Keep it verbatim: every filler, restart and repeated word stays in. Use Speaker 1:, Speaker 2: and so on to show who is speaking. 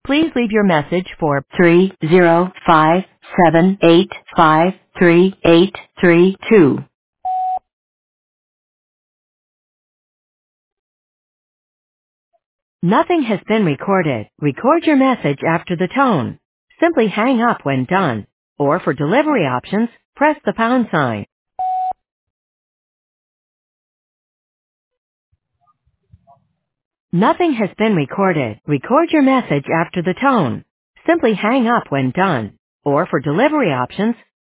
Speaker 1: Please leave your message for three zero five seven eight five three eight three two. Nothing has been recorded. Record your message after the tone. Simply hang up when done. Or for delivery options, press the pound sign. Nothing has been recorded. Record your message after the tone. Simply hang up when done. Or for delivery options,